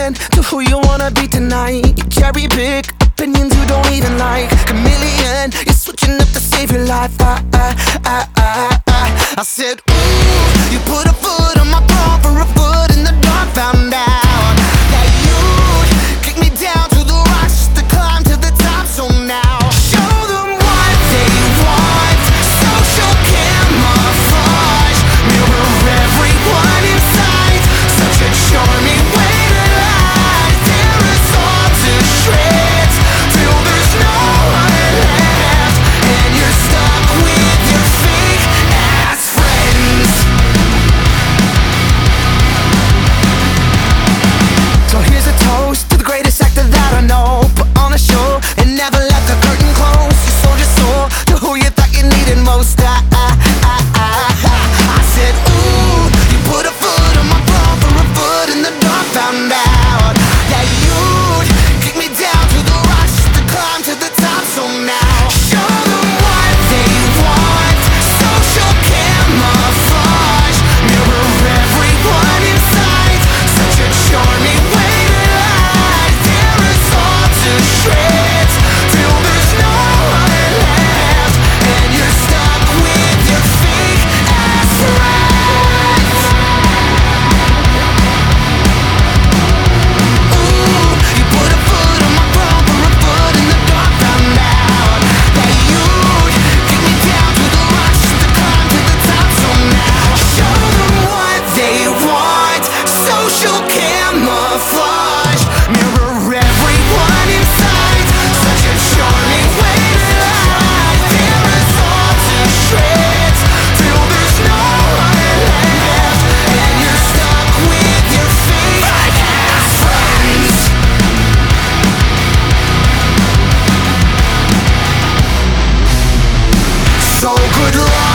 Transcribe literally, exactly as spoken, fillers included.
chameleon to who you wanna be tonight. You cherry pick opinions you don't even like. Chameleon, you're switching up to save your life. I, I, I, I, I, I said, ooh, you put a foot on my palm for a foot in the dark. Found out that you'd kick me down to the rocks just to climb to the top. So now show them what they want. Social camouflage, mirror everyone inside. Such a charming way to lie. Tear us all to shreds till there's no one left, and you're stuck with your fake ass friends. So here's a toast to the greatest actor that I know. Put on a show and never let the curtain close. You sold your soul to who you thought you needed most. I, I, I, I, I, I said, ooh, you put a foot on my palm for a foot in the dark. Found out that you'd kick me down to the rocks just to climb to the top. So now show them what they want. Social camouflage, mirror everyone inside. Such a charming way to lie. Tear us all to shreds till there's no one left, and you're stuck with your fake ass friends. Ooh, you put a foot on my palm for a foot in the dark. Found out that you'd kick me down to the rocks just to climb to the top. So now show them what they want. Social camouflage, mirror everyone inside. Such a charming way to lie. Tear us all to shreds till there's no one left, and you're stuck with your fake ass friends. So good luck.